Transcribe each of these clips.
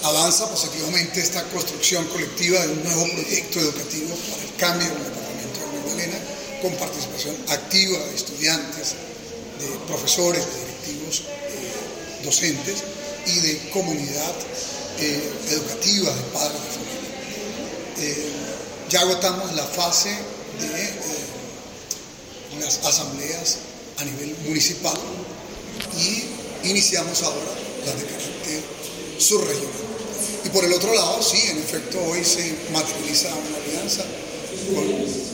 Avanza positivamente esta construcción colectiva de un nuevo proyecto educativo para el cambio en el departamento del Magdalena, con participación activa de estudiantes, de profesores, de directivos docentes y de comunidad educativa, de padres de familia. Ya agotamos la fase de las asambleas a nivel municipal y iniciamos ahora las de carácter subregional. Y por el otro lado, sí, en efecto, hoy se materializa una alianza con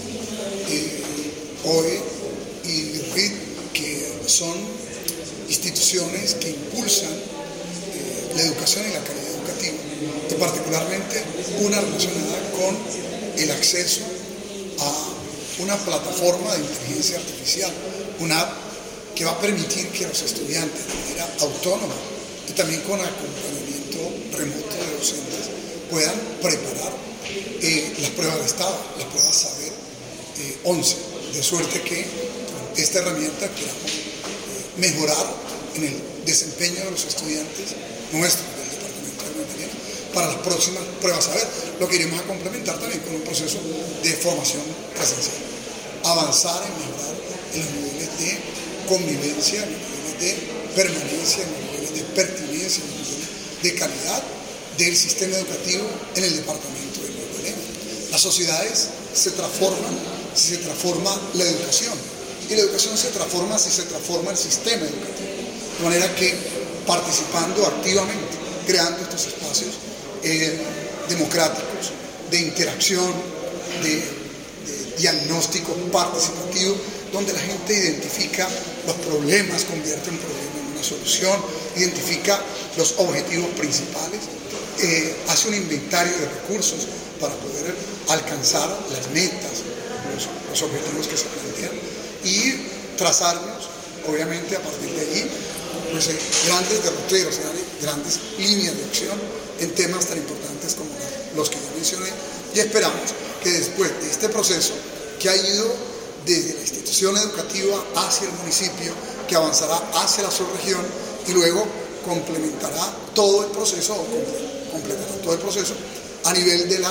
OE y RIT, que son instituciones que impulsan la educación y la calidad educativa, y particularmente una relacionada con el acceso a una plataforma de inteligencia artificial, una app que va a permitir que los estudiantes de manera autónoma y también con acompañamiento remoto de docentes puedan preparar las pruebas de estado, las pruebas saber 11, de suerte que con esta herramienta queramos mejorar en el desempeño de los estudiantes nuestros del departamento del Magdalena para las próximas pruebas saber, lo que iremos a complementar también con un proceso de formación presencial. Avanzar en mejorar en los niveles de convivencia, en los niveles de permanencia, en los niveles de pertinencia, en los niveles de calidad del sistema educativo en el departamento del Magdalena. Las sociedades se transforman si se transforma la educación, y la educación se transforma si se transforma el sistema educativo. De manera que participando activamente, creando estos espacios democráticos, de interacción, de diagnóstico participativo, donde la gente identifica los problemas, convierte un problema en una solución, identifica los objetivos principales, hace un inventario de recursos para poder alcanzar las metas, los objetivos que se plantean y trazarnos, obviamente, a partir de allí, pues, grandes derroteros, grandes líneas de acción en temas tan importantes como los que ya mencioné, y esperamos que después de este proceso que ha ido desde la institución educativa hacia el municipio, que avanzará hacia la subregión y luego complementará todo el proceso o completará todo el proceso a nivel de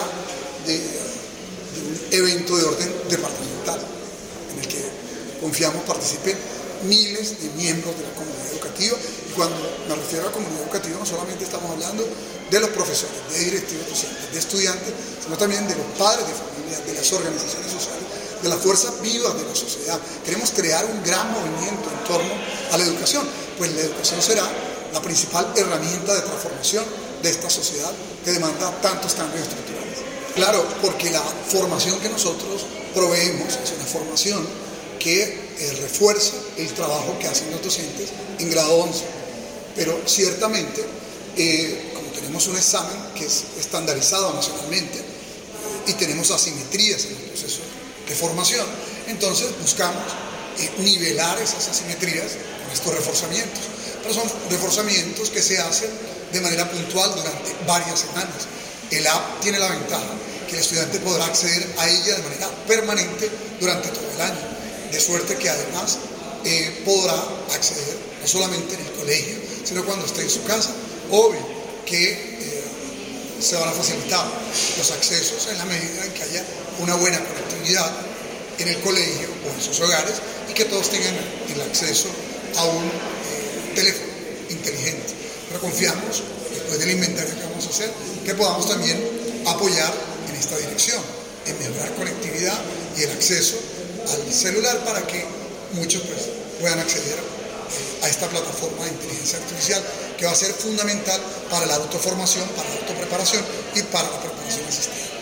un evento de orden departamental en el que confiamos participen miles de miembros de la comunidad educativa. Y cuando me refiero a comunidad educativa, no solamente estamos hablando de los profesores, de directivos docentes, de estudiantes, sino también de los padres de familia, de las organizaciones sociales, de las fuerzas vivas de la sociedad. Queremos crear un gran movimiento en torno a la educación, pues la educación será la principal herramienta de transformación de esta sociedad que demanda tantos cambios estructurales. Claro, porque la formación que nosotros proveemos es una formación que refuerza el trabajo que hacen los docentes en grado 11, pero ciertamente, como tenemos un examen que es estandarizado nacionalmente y tenemos asimetrías en el proceso de formación, entonces buscamos nivelar esas asimetrías con estos reforzamientos, pero son reforzamientos que se hacen de manera puntual durante varias semanas. El app tiene la ventaja que el estudiante podrá acceder a ella de manera permanente durante todo el año, de suerte que además podrá acceder no solamente en el colegio, sino cuando esté en su casa. Obvio que se van a facilitar los accesos en la medida en que haya una buena conectividad en el colegio o en sus hogares y que todos tengan el acceso a un teléfono inteligente. Pero confiamos, después del inventario que vamos a hacer, que podamos también apoyar en esta dirección, en mejorar conectividad y el acceso al celular para que muchos puedan acceder a esta plataforma de inteligencia artificial que va a ser fundamental para la autoformación, para la autopreparación y para la preparación asistida.